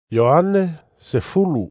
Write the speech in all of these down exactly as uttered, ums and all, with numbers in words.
Ioane se fulu.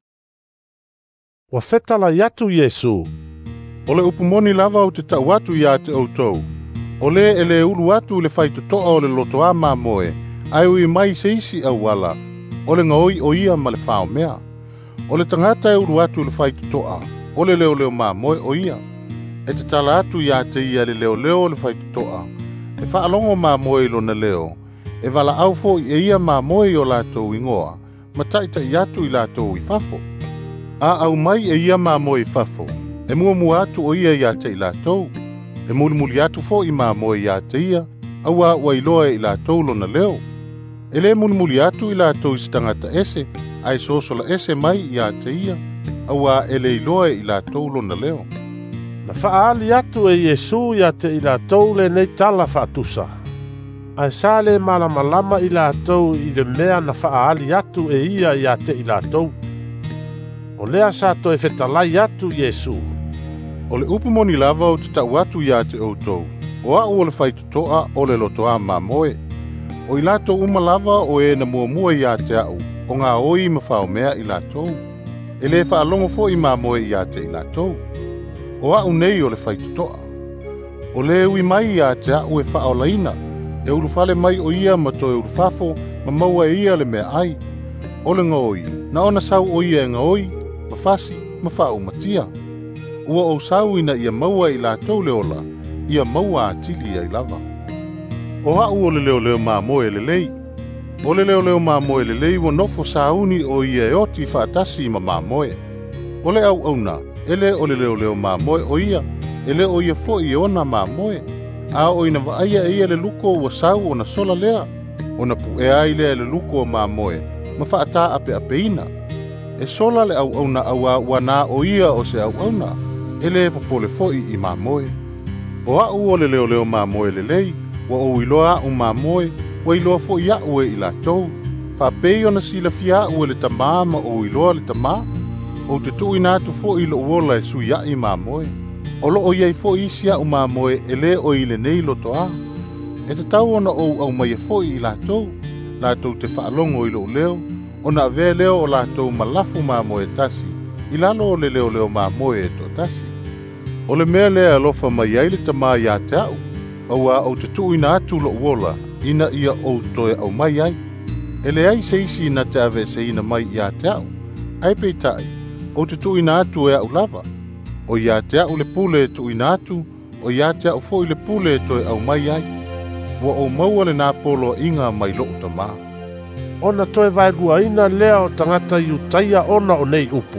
Wa fetala yatu Yesu. O le upumoni lava o te tau atu ia te outou. O le ele ulu atu le fai totoa o le loto a mamoe. Ai ui mai se isi au wala. O le ngaoi o ia ma le whao mea. O le tangata e ulu atu le fai totoa. O le leo leo mamoe o ia. E te tala atu ia te ia le leo leo le fai totoa. E wha alongo mamoe ilo na leo. E wala au fo e ia mamoe o lato ingoa. Ma taita i atu i lato i fafo. A au mai e ia mamoe i fafo. E mua mua atu o ia ia te i lato. E muli muli atu fo i mamoe ia te ia. Aua ua iloa i lato lona leo. E le muli muli atu i lato i stangata ese. Ai sosola ese mai ia te ia. Aua ele iloa i lato lona leo. Na whaali atu e Yesu ia te i lato le nei tala whaatusa. Ai sale malama lama i lato i le mea na whaali atu e ia ia te i lato. O lea sato e whetalai atu Yesu. O le upumoni lava o te tau atu ia te outou. O au o le whaitutoa o le lotoa mamoe. O i lato uma lava o e na mua mua ia te au. O ngā oi ma whao mea i lato. E le whaalongo fo i mamoe ia te i lato. O au nei o le whaitutoa. O le ui mai ia te au e whao laina. E urufale mai o ia ma to e urufafo ma maua e ia le mea ai. O le ngoi, na ona sau o ia e ngoi, ma fasi, ma whao matia. Ua o sau ina ia maua i lato le ola, ia maua atili ia i lava. O hau o le leo leo maa moe le lei. O le leo leo maa moe le lei wa nofo sauni o ia e oti whaatasi ma maa moe. O le au auna, ele o le leo leo maa moe o ia, ele o ia fo i ona maa moe. A o ina waaia e ia le luko ua sau o na sola lea. O na pu e ai lea le luko o maa moe, ma whaata ape ape ina. E sola le au auna aua wana o ia o se au auna, ele popole foi i maa moe. O au o le leo leo maa moe le lei, wa o iloa o maa moe, wa iloa fo ia ue i la tou. Fa pei o na sila fia ue le tamaa ma o iloa le tamaa. O te tu inatu fo ilo uola e su ia i maa moe. O lo o iai fo isia o maa moe ele o ile nei loto a. E te tau ona o au mai e fo i la tou. La tou te whaalongo ilo leo. O na ave leo o la tou malafu maa moe tasi. I lalo o le leo leo maa moe e to tasi. O le mea lea alofa mai ai le tamaa ia te au. Aua au te tu ina atu lo uola. Ina ia o toe au mai ai. Ele ai se isi ina te ave se ina mai ia te au. Ai peitai. O te tu ina atu e au lava. O ia te au le pule tu ina atu. O ia te au fo i le pule toe au mai ai. Wa o maua le nā polo inga mai lo tamaa. Ona toe vai rua ina lea o tangata i utaia ona o nei upu.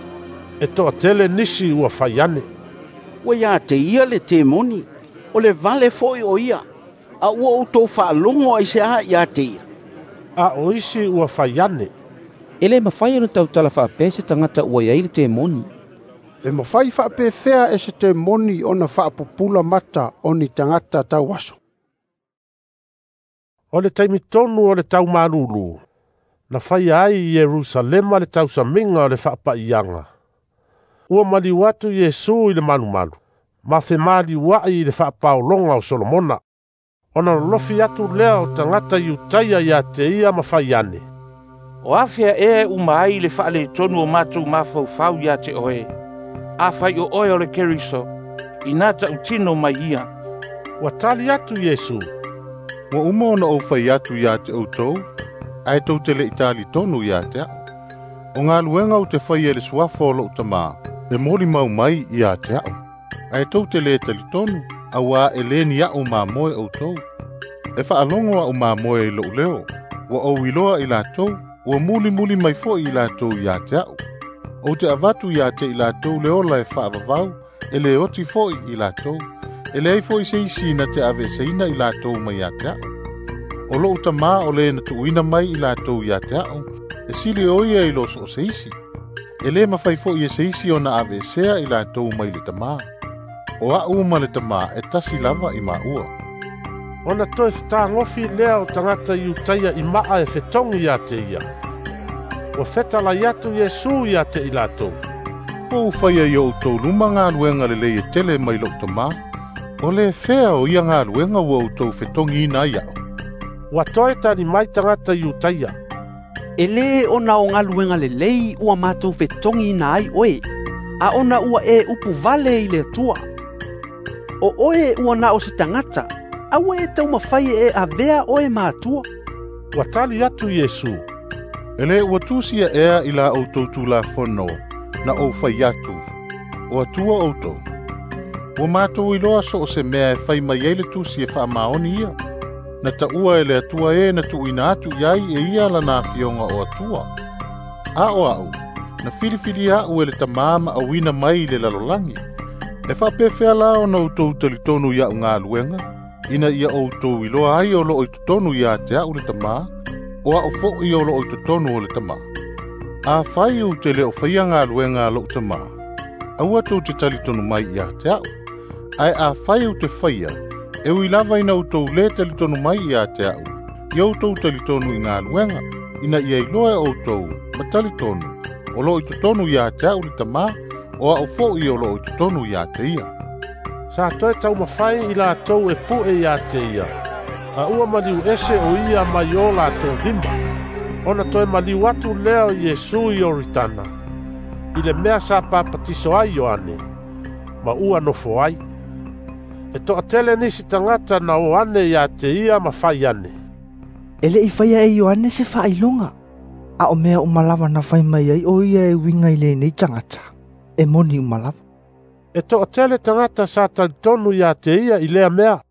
E toa tele nisi ua whaiane. Ua ia te ia le te moni. O le vale foi o ia. A ua o tō whaalongo ai se aha ia te ia. A o isi ua whaiane. Ele mawhai anu tau tala whaapē se tangata ua iai le te moni. E mawhai whaapē whea e se te moni o na whaapupula mata o ni tangata tau aso. O le taimi tonu o le tau marulu. Na whai ai i Jerusalema le tau saminga o le whaapa ianga. Ua mali watu Yesu i le manu manu. Ma fe mali wai i le whaapaolonga o Solomona. Ona lofi atu lea o tangata i utaia ia te ia ma whai ane. O afia e umai le whaale tonu o mātou mafau fau ia te oe. A whai o oe o le keriso. I nata utino mai ia. Wa tali atu Yesu. Wa uma ona o whai atu ia te outou. Ai tau tele i tali tonu ia te au. O ngā luenga o te whai e le suafo lo utamaa. E mori mau mai ia te au. Ai tau te le tali tonu. Awa e le ni au mā moe outou. E whaalongo au mā moe i lo leo. Wa o iloa i la tou. Ua muli muli mai fo i la tou ia te au. O te avatu ia te i la tou le ola e whaavavau. E le oti fo i la tou. E le ai fo i se isi na te ave seina i la tou mai ia te au. O lo uta maa o le na tuuina mai i la tou ia te au. E sili o ia i los o se isi. E le mawhai fo i e se isi o na ave sea i la tou mai le tamaa. O a uma le tamaa e tasi lava i maa ua. Ona toe wheta ngofi lea o tangata i utaia i maa e whetongi ia te ia. Wa whetala iatu Yesu ia te ilato. O whaia i o tau luma ngā luenga le lei e tele mai lo tamaa. O le whea o ia ngā luenga ua o tau whetongi ina iau. Wa toe tani mai tangata i utaia. E le ona o ngā luenga le lei ua mātou fetongi na ai oe, a ona ua e upu vale i le tua. O oe ua na o si tangata, a ua e tau mawhai e a vea oe mātua. Ua tali atu Yesu. E le ua tūsia ea i la outou tū la whono, na o whai atu, o atua outou. Ua mātou i loa so o se mea e whai mai eile tūsia wha maoni ia. Na ta ua e le atua e na tu ina atu iai e ia la na fionga o atua. A o au, na filifili a ue le ta mama a wina mai le lalolangi. E wha pefea la o na outou talitonu ia unga luenga, ina ia outou i loa ai o lo o tutonu ia te au le ta maa, o a o fo i o lo o tutonu o le ta maa. A whai u te le o whaia ngā luenga lo o ta maa, a ua tau te talitonu mai ia te au. Ai a whai u te whaia, e ui lava ina outou le talitonu mai ia te au, i outou talitonu i ngā luenga, ina ia i loa e outou, ma talitonu, o lo i tutonu ia te au le ta maa, o a o fo i o lo i tutonu ia te ia. Sa toe tau mawhai i la tau e pu e ia te ia. A ua maliu ese o ia mai o la tau limba. Ona toe maliu atu leo Yesu i oritana. I le mea sa papatiso ai Ioane, ma ua nofo ai. E toa tele nisi tangata na o ane ia te ia ma whai ane. Ele i whaia e Ioane se whailonga. A o mea umalawa na whai mai ai o ia e winga i le nei tangata. E moni umalawa. E toa tele tangata sa talitonu ia te ia i lea mea.